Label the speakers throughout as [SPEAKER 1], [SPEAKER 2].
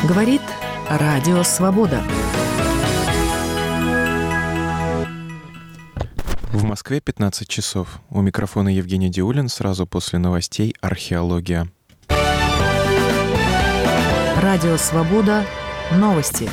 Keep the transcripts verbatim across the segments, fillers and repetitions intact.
[SPEAKER 1] Говорит Радио Свобода.
[SPEAKER 2] В Москве пятнадцать часов. У микрофона Евгений Диулин. Сразу после новостей «Археология».
[SPEAKER 1] Радио Свобода. Новости.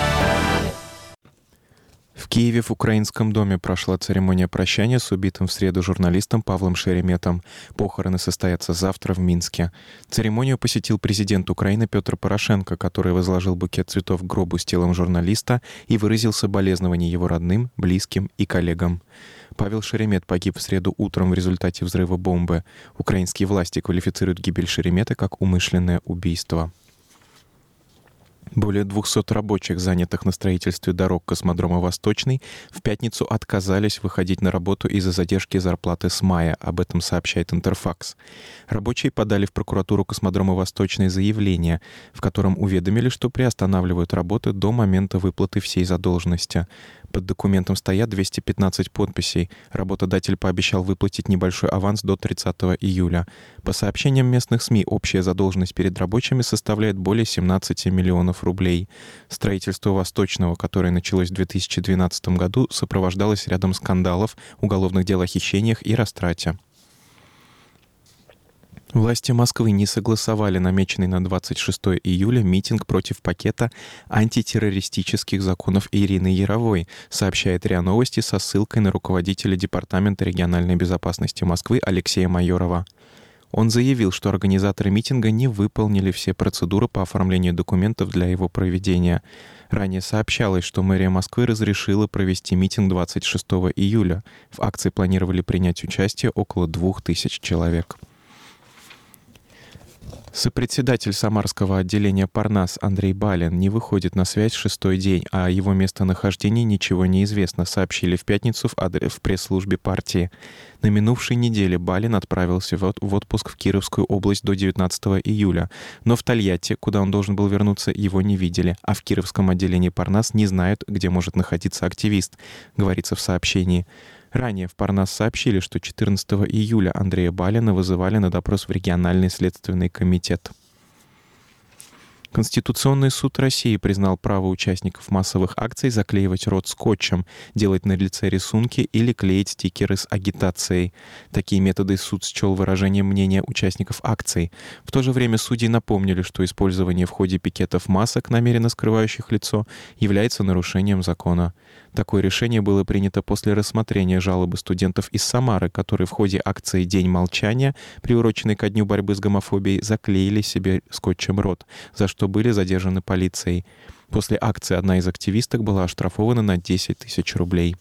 [SPEAKER 2] В Киеве в Украинском доме прошла церемония прощания с убитым в среду журналистом Павлом Шереметом. Похороны состоятся завтра в Минске. Церемонию посетил президент Украины Петр Порошенко, который возложил букет цветов к гробу с телом журналиста и выразил соболезнования его родным, близким и коллегам. Павел Шеремет погиб в среду утром в результате взрыва бомбы. Украинские власти квалифицируют гибель Шеремета как умышленное убийство. Более двухсот рабочих, занятых на строительстве дорог космодрома «Восточный», в пятницу отказались выходить на работу из-за задержки зарплаты с мая. Об этом сообщает Интерфакс. Рабочие подали в прокуратуру космодрома «Восточный» заявление, в котором уведомили, что приостанавливают работы до момента выплаты всей задолженности. Под документом стоят двести пятнадцать подписей. Работодатель пообещал выплатить небольшой аванс до тридцатого июля. По сообщениям местных СМИ, общая задолженность перед рабочими составляет более семнадцати миллионов рублей. Строительство Восточного, которое началось в две тысячи двенадцатом году, сопровождалось рядом скандалов, уголовных дел о хищениях и растрате. Власти Москвы не согласовали намеченный на двадцать шестого июля митинг против пакета антитеррористических законов Ирины Яровой, сообщает РИА Новости со ссылкой на руководителя Департамента региональной безопасности Москвы Алексея Майорова. Он заявил, что организаторы митинга не выполнили все процедуры по оформлению документов для его проведения. Ранее сообщалось, что мэрия Москвы разрешила провести митинг двадцать шестого июля. В акции планировали принять участие около двух тысяч человек. Сопредседатель Самарского отделения Парнас Андрей Балин не выходит на связь шестой день, а о его местонахождении ничего не известно, сообщили в пятницу в, адре- в пресс-службе партии. На минувшей неделе Балин отправился в, от- в отпуск в Кировскую область до девятнадцатого июля, но в Тольятти, куда он должен был вернуться, его не видели, а в Кировском отделении Парнас не знают, где может находиться активист, говорится в сообщении. Ранее в Парнас сообщили, что четырнадцатого июля Андрея Балина вызывали на допрос в региональный следственный комитет. Конституционный суд России признал право участников массовых акций заклеивать рот скотчем, делать на лице рисунки или клеить стикеры с агитацией. Такие методы суд счел выражением мнения участников акций. В то же время судьи напомнили, что использование в ходе пикетов масок, намеренно скрывающих лицо, является нарушением закона. Такое решение было принято после рассмотрения жалобы студентов из Самары, которые в ходе акции «День молчания», приуроченной ко дню борьбы с гомофобией, заклеили себе скотчем рот, за что были задержаны полицией. После акции одна из активисток была оштрафована на десять тысяч рублей.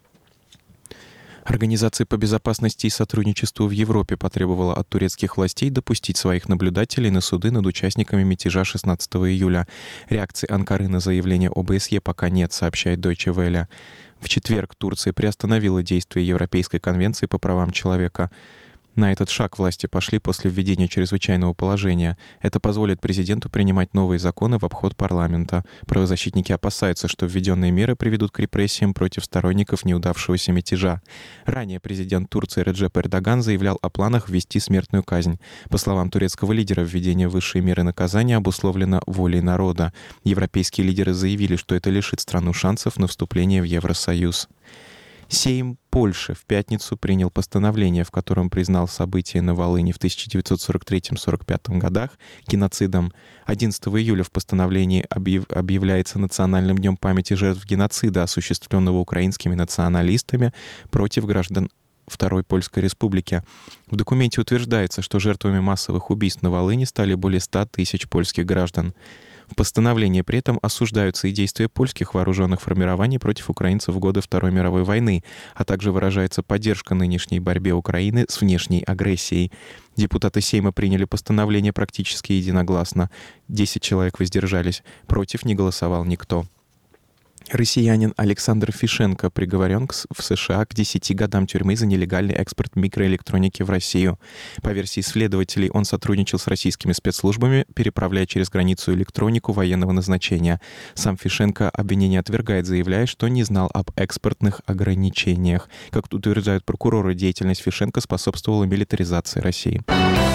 [SPEAKER 2] Организация по безопасности и сотрудничеству в Европе потребовала от турецких властей допустить своих наблюдателей на суды над участниками мятежа шестнадцатого июля. Реакции Анкары на заявление ОБСЕ пока нет, сообщает Deutsche Welle. В четверг Турция приостановила действие Европейской конвенции по правам человека. На этот шаг власти пошли после введения чрезвычайного положения. Это позволит президенту принимать новые законы в обход парламента. Правозащитники опасаются, что введенные меры приведут к репрессиям против сторонников неудавшегося мятежа. Ранее президент Турции Реджеп Эрдоган заявлял о планах ввести смертную казнь. По словам турецкого лидера, введение высшей меры наказания обусловлено волей народа. Европейские лидеры заявили, что это лишит страну шансов на вступление в Евросоюз. Сейм Польши в пятницу принял постановление, в котором признал события на Волыни в тысяча девятьсот сорок третьем — сорок пятом годах геноцидом. одиннадцатого июля в постановлении объяв... объявляется Национальным днем памяти жертв геноцида, осуществленного украинскими националистами против граждан Второй Польской Республики. В документе утверждается, что жертвами массовых убийств на Волыни стали более ста тысяч польских граждан. В постановлении при этом осуждаются и действия польских вооруженных формирований против украинцев в годы Второй мировой войны, а также выражается поддержка нынешней борьбе Украины с внешней агрессией. Депутаты Сейма приняли постановление практически единогласно. Десять человек воздержались. Против не голосовал никто. Россиянин Александр Фишенко приговорен в США к десяти годам тюрьмы за нелегальный экспорт микроэлектроники в Россию. По версии следователей, он сотрудничал с российскими спецслужбами, переправляя через границу электронику военного назначения. Сам Фишенко обвинение отвергает, заявляя, что не знал об экспортных ограничениях. Как утверждают прокуроры, деятельность Фишенко способствовала милитаризации России.